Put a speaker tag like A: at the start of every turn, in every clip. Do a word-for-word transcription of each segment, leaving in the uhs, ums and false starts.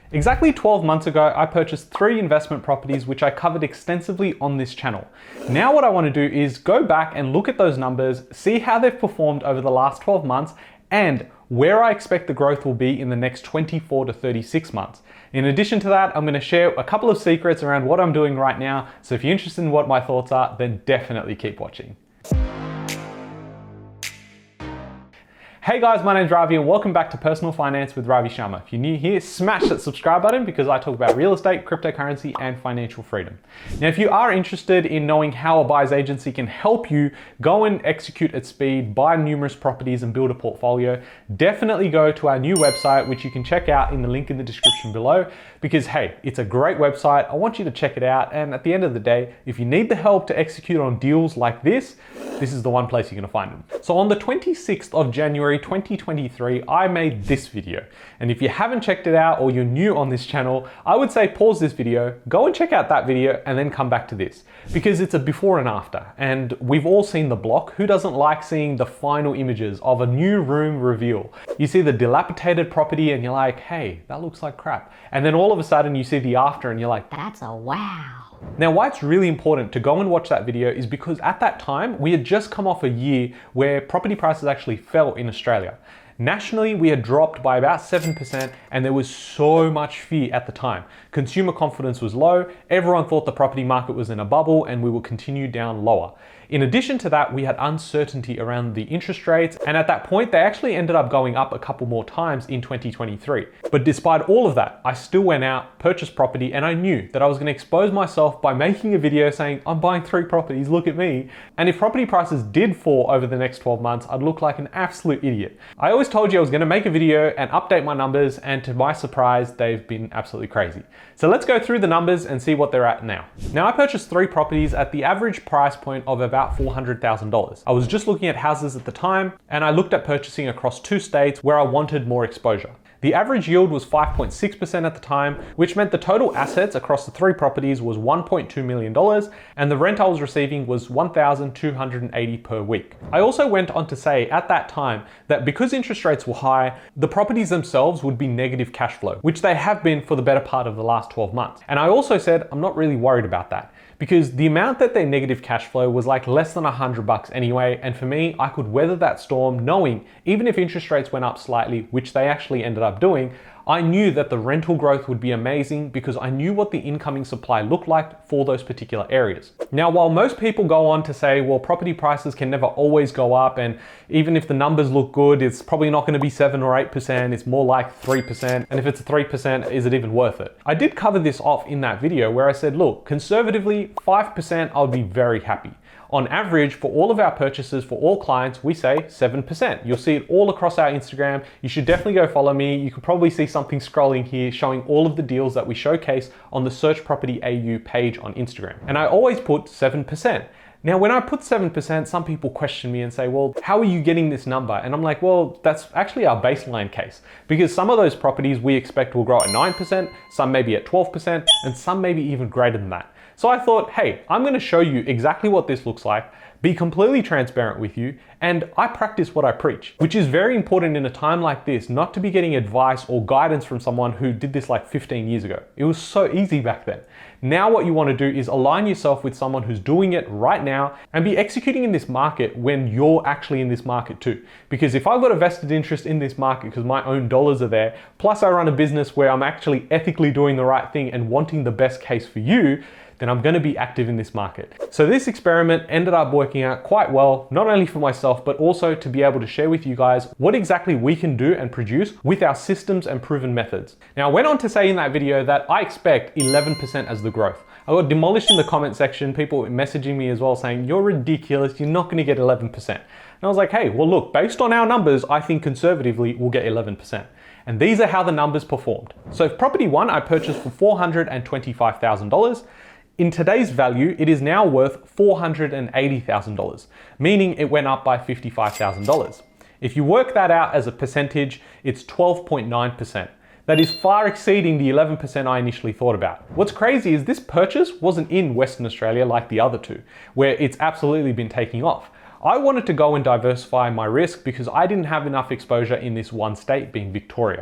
A: Exactly twelve months ago, I purchased three investment properties which I covered extensively on this channel. Now what I want to do is go back and look at those numbers, see how they've performed over the last twelve months, and where I expect the growth will be in the next twenty-four to thirty-six months. In addition to that, I'm going to share a couple of secrets around what I'm doing right now, so if you're interested in what my thoughts are, then definitely keep watching. Hey guys, my name's Ravi and welcome back to Personal Finance with Ravi Sharma. If you're new here, smash that subscribe button because I talk about real estate, cryptocurrency, and financial freedom. Now, if you are interested in knowing how a buyer's agency can help you go and execute at speed, buy numerous properties and build a portfolio, definitely go to our new website, which you can check out in the link in the description below, because hey, it's a great website. I want you to check it out. And at the end of the day, if you need the help to execute on deals like this, this is the one place you're gonna find them. So on the twenty-sixth of January, twenty twenty-three, I made this video. And if you haven't checked it out or you're new on this channel, I would say pause this video, go and check out that video and then come back to this because it's a before and after. And we've all seen the block. Who doesn't like seeing the final images of a new room reveal? You see the dilapidated property and you're like, hey, that looks like crap. And then all of a sudden you see the after and you're like,
B: that's a wow.
A: Now, why it's really important to go and watch that video is because at that time, we had just come off a year where property prices actually fell in Australia. Nationally, we had dropped by about seven percent and there was so much fear at the time. Consumer confidence was low, everyone thought the property market was in a bubble and we will continue down lower. In addition to that, we had uncertainty around the interest rates, and at that point, they actually ended up going up a couple more times in twenty twenty-three. But despite all of that, I still went out, purchased property, and I knew that I was gonna expose myself by making a video saying, I'm buying three properties, look at me. And if property prices did fall over the next twelve months, I'd look like an absolute idiot. I always told you I was gonna make a video and update my numbers, and to my surprise, they've been absolutely crazy. So let's go through the numbers and see what they're at now. Now, I purchased three properties at the average price point of about about four hundred thousand dollars. I was just looking at houses at the time and I looked at purchasing across two states where I wanted more exposure. The average yield was five point six percent at the time, which meant the total assets across the three properties was one point two million dollars and the rent I was receiving was one thousand two hundred eighty dollars per week. I also went on to say at that time that because interest rates were high, the properties themselves would be negative cash flow, which they have been for the better part of the last twelve months. And I also said I'm not really worried about that, because the amount that their negative cash flow was like less than a hundred bucks anyway. And for me, I could weather that storm knowing even if interest rates went up slightly, which they actually ended up doing, I knew that the rental growth would be amazing because I knew what the incoming supply looked like for those particular areas. Now, while most people go on to say, well, property prices can never always go up, and even if the numbers look good, it's probably not gonna be seven or eight percent, it's more like three percent. And if it's three percent, is it even worth it? I did cover this off in that video where I said, look, conservatively, five percent, I'll be very happy. On average, for all of our purchases, for all clients, we say seven percent. You'll see it all across our Instagram. You should definitely go follow me. You could probably see something scrolling here showing all of the deals that we showcase on the Search Property A U page on Instagram. And I always put seven percent. Now, when I put seven percent, some people question me and say, well, how are you getting this number? And I'm like, well, that's actually our baseline case, because some of those properties we expect will grow at nine percent, some maybe at twelve percent, and some maybe even greater than that. So I thought, hey, I'm gonna show you exactly what this looks like, be completely transparent with you, and I practice what I preach, which is very important in a time like this, not to be getting advice or guidance from someone who did this like fifteen years ago. It was so easy back then. Now what you want to do is align yourself with someone who's doing it right now and be executing in this market when you're actually in this market too. Because if I've got a vested interest in this market because my own dollars are there, plus I run a business where I'm actually ethically doing the right thing and wanting the best case for you, then I'm gonna be active in this market. So this experiment ended up working out quite well, not only for myself, but also to be able to share with you guys what exactly we can do and produce with our systems and proven methods. Now, I went on to say in that video that I expect eleven percent as the growth. I got demolished in the comment section, people messaging me as well saying, you're ridiculous, you're not gonna get eleven percent. And I was like, hey, well look, based on our numbers, I think conservatively we'll get eleven percent. And these are how the numbers performed. So for property one, I purchased for four hundred twenty-five thousand dollars. In today's value, it is now worth four hundred eighty thousand dollars, meaning it went up by fifty-five thousand dollars. If you work that out as a percentage, it's twelve point nine percent. That is far exceeding the eleven percent I initially thought about. What's crazy is this purchase wasn't in Western Australia like the other two, where it's absolutely been taking off. I wanted to go and diversify my risk because I didn't have enough exposure in this one state, being Victoria.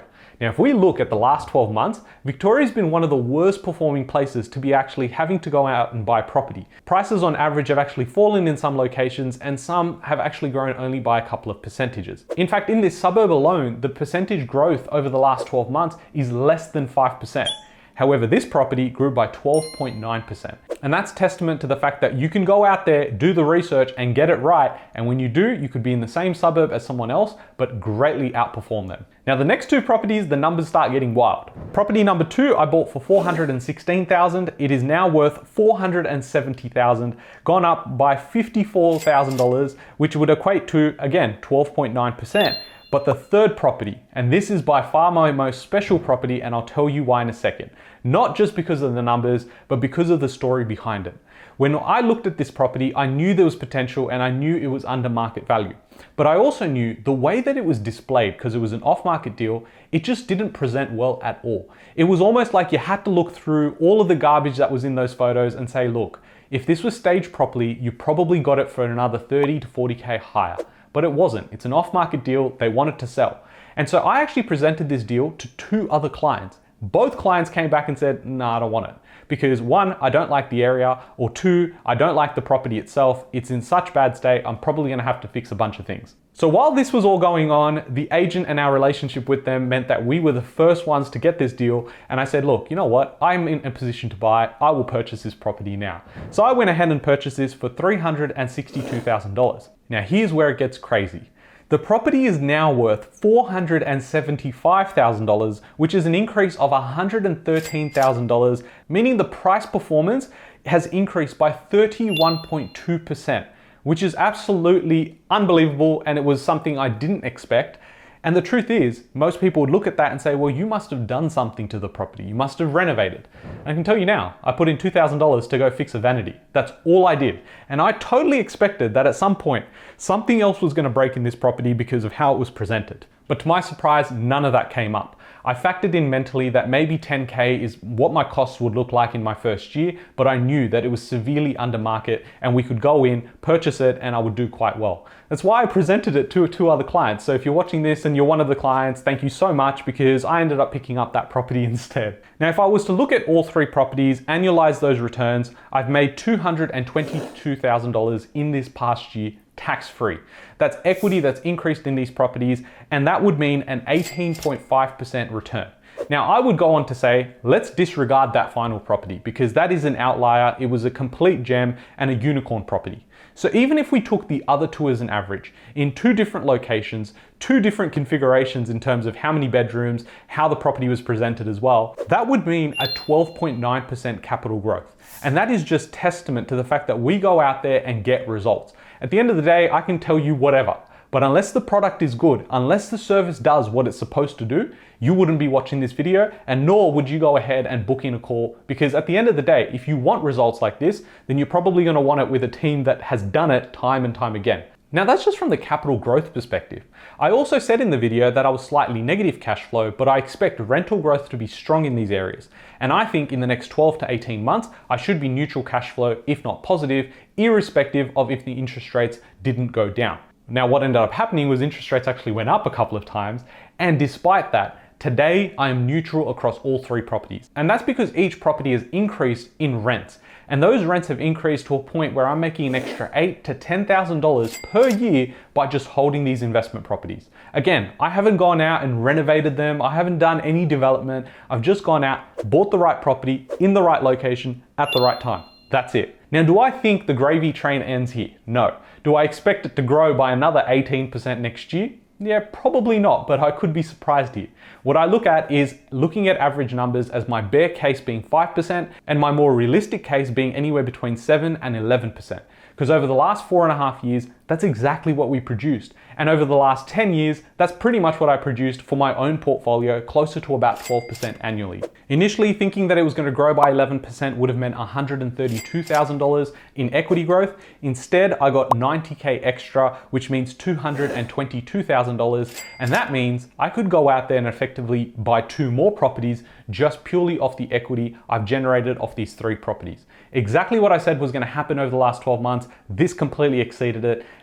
A: Now, if we look at the last twelve months, Victoria's been one of the worst performing places to be actually having to go out and buy property. Prices on average have actually fallen in some locations, and some have actually grown only by a couple of percentages. In fact, in this suburb alone, the percentage growth over the last twelve months is less than five percent. However, this property grew by twelve point nine percent. And that's testament to the fact that you can go out there, do the research and get it right. And when you do, you could be in the same suburb as someone else, but greatly outperform them. Now, the next two properties, the numbers start getting wild. Property number two, I bought for four hundred sixteen thousand dollars. It is now worth four hundred seventy thousand dollars, gone up by fifty-four thousand dollars, which would equate to, again, twelve point nine percent. But the third property, and this is by far my most special property, and I'll tell you why in a second. Not just because of the numbers, but because of the story behind it. When I looked at this property, I knew there was potential and I knew it was under market value. But I also knew the way that it was displayed, because it was an off-market deal, it just didn't present well at all. It was almost like you had to look through all of the garbage that was in those photos and say, look, if this was staged properly, you probably got it for another thirty to forty K higher. But it wasn't. It's an off-market deal. They wanted to sell. And so I actually presented this deal to two other clients. Both clients came back and said, no, nah, I don't want it. Because one, I don't like the area, or two, I don't like the property itself. It's in such bad state, I'm probably gonna have to fix a bunch of things. So while this was all going on, the agent and our relationship with them meant that we were the first ones to get this deal. And I said, look, you know what? I'm in a position to buy. I will purchase this property now. So I went ahead and purchased this for three hundred sixty-two thousand dollars. Now here's where it gets crazy. The property is now worth four hundred seventy-five thousand dollars, which is an increase of one hundred thirteen thousand dollars, meaning the price performance has increased by thirty-one point two percent, which is absolutely unbelievable, and it was something I didn't expect. And the truth is, most people would look at that and say, well, you must have done something to the property. You must have renovated. And I can tell you now, I put in two thousand dollars to go fix a vanity. That's all I did. And I totally expected that at some point, something else was going to break in this property because of how it was presented. But to my surprise, none of that came up. I factored in mentally that maybe ten K is what my costs would look like in my first year, but I knew that it was severely under market and we could go in, purchase it, and I would do quite well. That's why I presented it to two other clients. So if you're watching this and you're one of the clients, thank you so much, because I ended up picking up that property instead. Now, if I was to look at all three properties, annualize those returns, I've made two hundred twenty-two thousand dollars in this past year, tax-free. That's equity that's increased in these properties, and that would mean an eighteen point five percent return. Now, I would go on to say, let's disregard that final property because that is an outlier. It was a complete gem and a unicorn property. So even if we took the other two as an average in two different locations, two different configurations in terms of how many bedrooms, how the property was presented as well, that would mean a twelve point nine percent capital growth. And that is just testament to the fact that we go out there and get results. At the end of the day, I can tell you whatever, but unless the product is good, unless the service does what it's supposed to do, you wouldn't be watching this video, and nor would you go ahead and book in a call, because at the end of the day, if you want results like this, then you're probably going to want it with a team that has done it time and time again. Now, that's just from the capital growth perspective. I also said in the video that I was slightly negative cash flow, but I expect rental growth to be strong in these areas. And I think in the next twelve to eighteen months, I should be neutral cash flow, if not positive, irrespective of if the interest rates didn't go down. Now, what ended up happening was interest rates actually went up a couple of times. And despite that, today I am neutral across all three properties. And that's because each property has increased in rents. And those rents have increased to a point where I'm making an extra eight to ten thousand dollars per year by just holding these investment properties. Again, I haven't gone out and renovated them. I haven't done any development. I've just gone out, bought the right property in the right location at the right time. That's it. Now, do I think the gravy train ends here? No. Do I expect it to grow by another eighteen percent next year? Yeah, probably not, but I could be surprised here. What I look at is looking at average numbers as my bear case being five percent and my more realistic case being anywhere between seven and eleven percent. Because over the last four and a half years, that's exactly what we produced. And over the last ten years, that's pretty much what I produced for my own portfolio, closer to about twelve percent annually. Initially, thinking that it was going to grow by eleven percent would have meant one hundred thirty-two thousand dollars in equity growth. Instead, I got ninety K extra, which means two hundred twenty-two thousand dollars. And that means I could go out there and effectively buy two more properties just purely off the equity I've generated off these three properties. Exactly what I said was going to happen over the last twelve months. This completely exceeded it.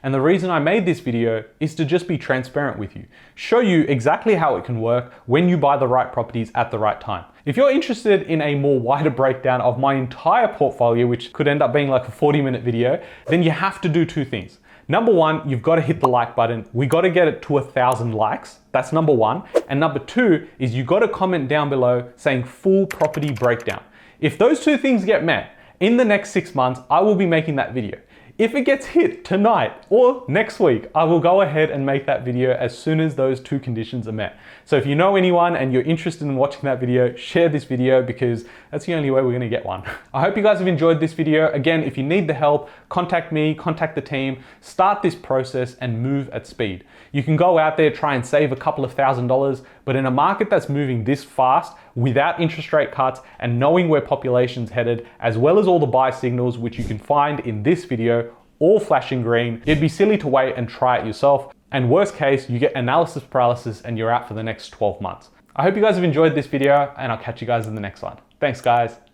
A: And the reason I made this video is to just be transparent with you, show you exactly how it can work when you buy the right properties at the right time. If you're interested in a more wider breakdown of my entire portfolio, which could end up being like a forty minute video, then you have to do two things. Number one, you've got to hit the like button. We got to get it to a thousand likes. That's number one. And number two is you got to comment down below saying full property breakdown. If those two things get met, in the next six months, I will be making that video. If it gets hit tonight or next week, I will go ahead and make that video as soon as those two conditions are met. So if you know anyone and you're interested in watching that video, share this video because that's the only way we're gonna get one. I hope you guys have enjoyed this video. Again, if you need the help, contact me, contact the team, start this process and move at speed. You can go out there, try and save a couple of thousand dollars, but in a market that's moving this fast, without interest rate cuts and knowing where population's headed, as well as all the buy signals, which you can find in this video, all flashing green, it'd be silly to wait and try it yourself. And worst case, you get analysis paralysis and you're out for the next twelve months. I hope you guys have enjoyed this video and I'll catch you guys in the next one. Thanks guys.